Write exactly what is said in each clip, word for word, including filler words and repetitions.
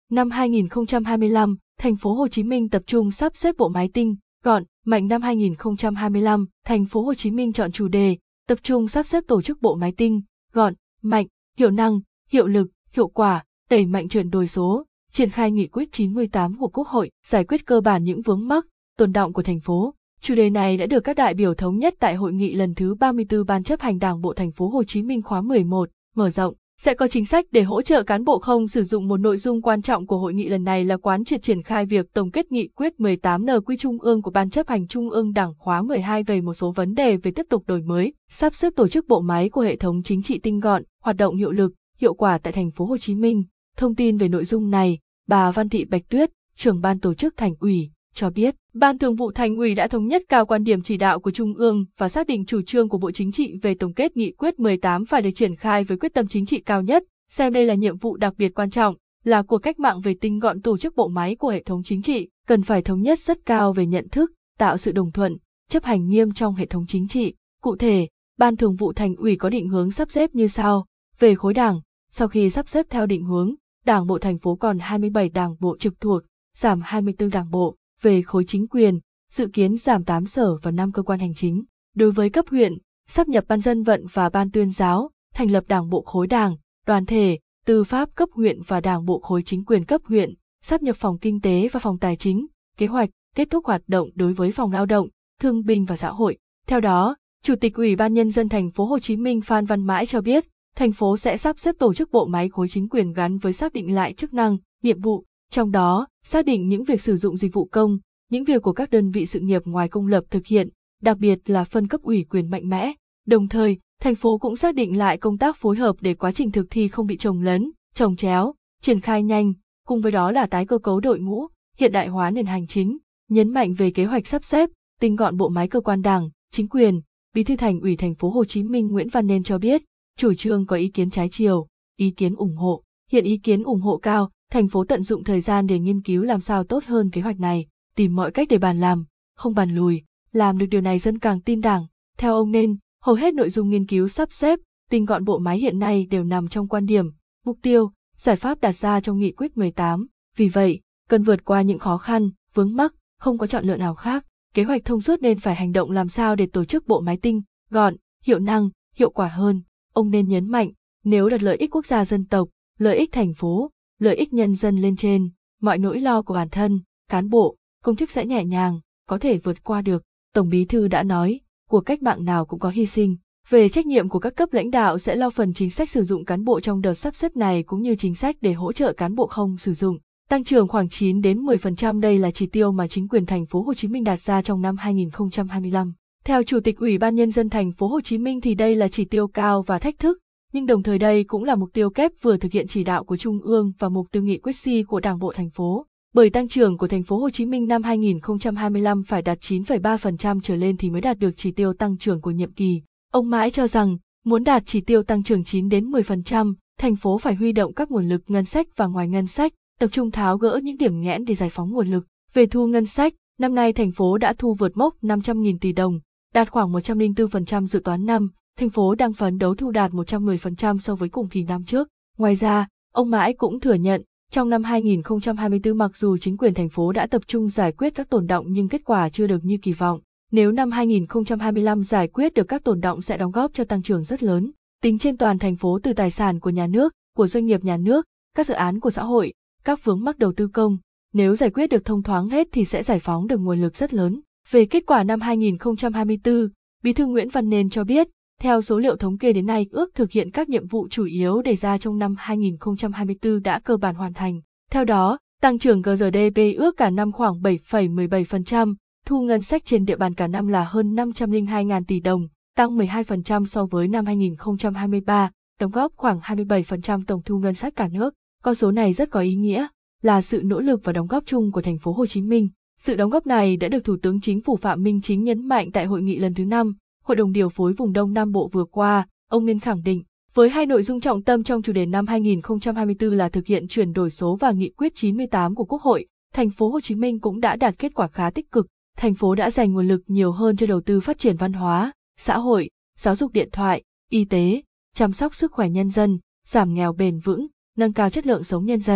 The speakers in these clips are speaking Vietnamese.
Năm hai nghìn không trăm hai mươi lăm, thành phố Hồ Chí Minh tập trung sắp xếp bộ máy tinh, gọn, mạnh. Năm hai nghìn không trăm hai mươi lăm, thành phố Hồ Chí Minh chọn chủ đề tập trung sắp xếp tổ chức bộ máy tinh, gọn, mạnh, hiệu năng, hiệu lực, hiệu quả, đẩy mạnh chuyển đổi số, triển khai nghị quyết chín mươi tám của Quốc hội, giải quyết cơ bản những vướng mắc, tồn đọng của thành phố. Chủ đề này đã được các đại biểu thống nhất tại hội nghị lần thứ ba mươi tư Ban chấp hành Đảng bộ thành phố Hồ Chí Minh khóa mười một, mở rộng. Sẽ có chính sách để hỗ trợ cán bộ không sử dụng. Một nội dung quan trọng của hội nghị lần này là quán triệt triển khai việc tổng kết nghị quyết mười tám N Q Trung ương của Ban chấp hành Trung ương Đảng khóa mười hai về một số vấn đề về tiếp tục đổi mới, sắp xếp tổ chức bộ máy của hệ thống chính trị tinh gọn, hoạt động hiệu lực, hiệu quả tại thành phố Hồ Chí Minh. Thông tin về nội dung này, bà Văn Thị Bạch Tuyết, trưởng ban tổ chức Thành ủy, cho biết, Ban Thường vụ Thành ủy đã thống nhất cao quan điểm chỉ đạo của Trung ương và xác định chủ trương của Bộ Chính trị về tổng kết nghị quyết mười tám phải được triển khai với quyết tâm chính trị cao nhất, xem đây là nhiệm vụ đặc biệt quan trọng, là cuộc cách mạng về tinh gọn tổ chức bộ máy của hệ thống chính trị, cần phải thống nhất rất cao về nhận thức, tạo sự đồng thuận, chấp hành nghiêm trong hệ thống chính trị. Cụ thể, Ban Thường vụ Thành ủy có định hướng sắp xếp như sau: về khối Đảng, sau khi sắp xếp theo định hướng, Đảng bộ thành phố còn hai mươi bảy đảng bộ trực thuộc, giảm hai mươi tư đảng bộ. Về khối chính quyền, dự kiến giảm tám sở và năm cơ quan hành chính. Đối với cấp huyện, sáp nhập ban dân vận và ban tuyên giáo, thành lập đảng bộ khối đảng, đoàn thể, tư pháp cấp huyện và đảng bộ khối chính quyền cấp huyện, sáp nhập phòng kinh tế và phòng tài chính, kế hoạch, kết thúc hoạt động đối với phòng lao động, thương binh và xã hội. Theo đó, Chủ tịch Ủy ban Nhân dân thành phố Hồ Chí Minh Phan Văn Mãi cho biết, thành phố sẽ sắp xếp tổ chức bộ máy khối chính quyền gắn với xác định lại chức năng, nhiệm vụ. Trong đó, xác định những việc sử dụng dịch vụ công, những việc của các đơn vị sự nghiệp ngoài công lập thực hiện, đặc biệt là phân cấp ủy quyền mạnh mẽ. Đồng thời, thành phố cũng xác định lại công tác phối hợp để quá trình thực thi không bị chồng lấn, chồng chéo, triển khai nhanh, cùng với đó là tái cơ cấu đội ngũ, hiện đại hóa nền hành chính. Nhấn mạnh về kế hoạch sắp xếp, tinh gọn bộ máy cơ quan Đảng, chính quyền, Bí thư Thành ủy thành phố Hồ Chí Minh Nguyễn Văn Nên cho biết, chủ trương có ý kiến trái chiều, ý kiến ủng hộ. Hiện ý kiến ủng hộ cao, thành phố tận dụng thời gian để nghiên cứu làm sao tốt hơn kế hoạch này, tìm mọi cách để bàn làm, không bàn lùi, làm được điều này dân càng tin Đảng. Theo ông Nên, hầu hết nội dung nghiên cứu sắp xếp, tinh gọn bộ máy hiện nay đều nằm trong quan điểm, mục tiêu, giải pháp đặt ra trong nghị quyết mười tám. Vì vậy, cần vượt qua những khó khăn, vướng mắc, không có chọn lựa nào khác. Kế hoạch thông suốt nên phải hành động làm sao để tổ chức bộ máy tinh, gọn, hiệu năng, hiệu quả hơn. Ông Nên nhấn mạnh, nếu đặt lợi ích quốc gia dân tộc, lợi ích thành phố, lợi ích nhân dân lên trên, mọi nỗi lo của bản thân, cán bộ, công chức sẽ nhẹ nhàng, có thể vượt qua được. Tổng Bí thư đã nói, cuộc cách mạng nào cũng có hy sinh. Về trách nhiệm của các cấp lãnh đạo sẽ lo phần chính sách sử dụng cán bộ trong đợt sắp xếp này cũng như chính sách để hỗ trợ cán bộ không sử dụng. Tăng trưởng khoảng chín đến mười phần trăm đây là chỉ tiêu mà chính quyền thành phố Hồ Chí Minh đặt ra trong năm hai nghìn không trăm hai mươi lăm. Theo Chủ tịch Ủy ban Nhân dân thành phố Hồ Chí Minh thì đây là chỉ tiêu cao và thách thức, nhưng đồng thời đây cũng là mục tiêu kép vừa thực hiện chỉ đạo của Trung ương và mục tiêu nghị quyết C của Đảng bộ thành phố. Bởi tăng trưởng của thành phố Hồ Chí Minh năm hai nghìn không trăm hai mươi lăm phải đạt chín phẩy ba phần trăm trở lên thì mới đạt được chỉ tiêu tăng trưởng của nhiệm kỳ. Ông Mãi cho rằng, muốn đạt chỉ tiêu tăng trưởng chín đến mười phần trăm, thành phố phải huy động các nguồn lực ngân sách và ngoài ngân sách, tập trung tháo gỡ những điểm nghẽn để giải phóng nguồn lực. Về thu ngân sách, năm nay thành phố đã thu vượt mốc năm trăm nghìn tỷ đồng, đạt khoảng một trăm lẻ bốn phần trăm dự toán năm. Thành phố đang phấn đấu thu đạt một trăm mười phần trăm so với cùng kỳ năm trước. Ngoài ra, ông Mãi cũng thừa nhận, trong năm hai nghìn không trăm hai mươi tư mặc dù chính quyền thành phố đã tập trung giải quyết các tồn đọng nhưng kết quả chưa được như kỳ vọng. Nếu năm hai nghìn không trăm hai mươi lăm giải quyết được các tồn đọng sẽ đóng góp cho tăng trưởng rất lớn. Tính trên toàn thành phố từ tài sản của nhà nước, của doanh nghiệp nhà nước, các dự án của xã hội, các vướng mắc đầu tư công, nếu giải quyết được thông thoáng hết thì sẽ giải phóng được nguồn lực rất lớn. Về kết quả năm hai nghìn không trăm hai mươi tư, Bí thư Nguyễn Văn Nên cho biết, theo số liệu thống kê đến nay ước thực hiện các nhiệm vụ chủ yếu đề ra trong năm hai nghìn không trăm hai mươi tư đã cơ bản hoàn thành. Theo đó, tăng trưởng G D P ước cả năm khoảng bảy phẩy mười bảy phần trăm, thu ngân sách trên địa bàn cả năm là hơn năm trăm lẻ hai nghìn tỷ đồng, tăng mười hai phần trăm so với năm hai nghìn không trăm hai mươi ba, đóng góp khoảng hai mươi bảy phần trăm tổng thu ngân sách cả nước. Con số này rất có ý nghĩa, là sự nỗ lực và đóng góp chung của thành phố Hồ Chí Minh. Sự đóng góp này đã được Thủ tướng Chính phủ Phạm Minh Chính nhấn mạnh tại hội nghị lần thứ năm, Hội đồng điều phối vùng Đông Nam Bộ vừa qua. Ông Nên khẳng định, với hai nội dung trọng tâm trong chủ đề năm hai nghìn không trăm hai mươi tư là thực hiện chuyển đổi số và nghị quyết chín mươi tám của Quốc hội, thành phố Hồ Chí Minh cũng đã đạt kết quả khá tích cực. Thành phố đã dành nguồn lực nhiều hơn cho đầu tư phát triển văn hóa, xã hội, giáo dục điện thoại, y tế, chăm sóc sức khỏe nhân dân, giảm nghèo bền vững, nâng cao chất lượng sống nhân dân.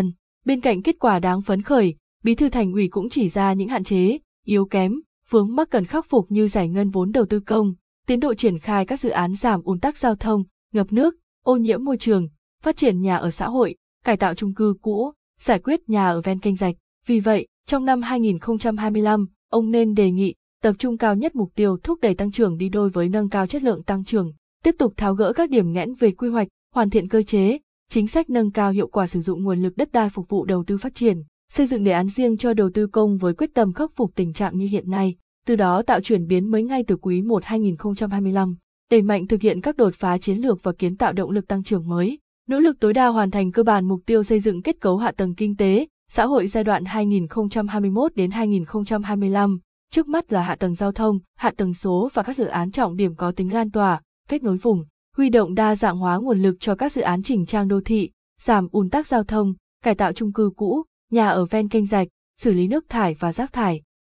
Bên cạnh kết quả đáng phấn khởi, Bí thư Thành ủy cũng chỉ ra những hạn chế, yếu kém, vướng mắc cần khắc phục như giải ngân vốn đầu tư công, tiến độ triển khai các dự án giảm ùn tắc giao thông, ngập nước, ô nhiễm môi trường, phát triển nhà ở xã hội, cải tạo chung cư cũ, giải quyết nhà ở ven kênh rạch. Vì vậy, trong năm hai nghìn không trăm hai mươi lăm, ông nên đề nghị tập trung cao nhất mục tiêu thúc đẩy tăng trưởng đi đôi với nâng cao chất lượng tăng trưởng, tiếp tục tháo gỡ các điểm nghẽn về quy hoạch, hoàn thiện cơ chế, chính sách nâng cao hiệu quả sử dụng nguồn lực đất đai phục vụ đầu tư phát triển, xây dựng đề án riêng cho đầu tư công với quyết tâm khắc phục tình trạng như hiện nay, từ đó tạo chuyển biến mới ngay từ quý một hai nghìn không trăm hai mươi lăm, đẩy mạnh thực hiện các đột phá chiến lược và kiến tạo động lực tăng trưởng mới, nỗ lực tối đa hoàn thành cơ bản mục tiêu xây dựng kết cấu hạ tầng kinh tế, xã hội giai đoạn hai nghìn không trăm hai mươi mốt đến hai nghìn không trăm hai mươi lăm, trước mắt là hạ tầng giao thông, hạ tầng số và các dự án trọng điểm có tính lan tỏa, kết nối vùng, huy động đa dạng hóa nguồn lực cho các dự án chỉnh trang đô thị, giảm ùn tắc giao thông, cải tạo chung cư cũ, nhà ở ven kênh rạch, xử lý nước thải và rác thải.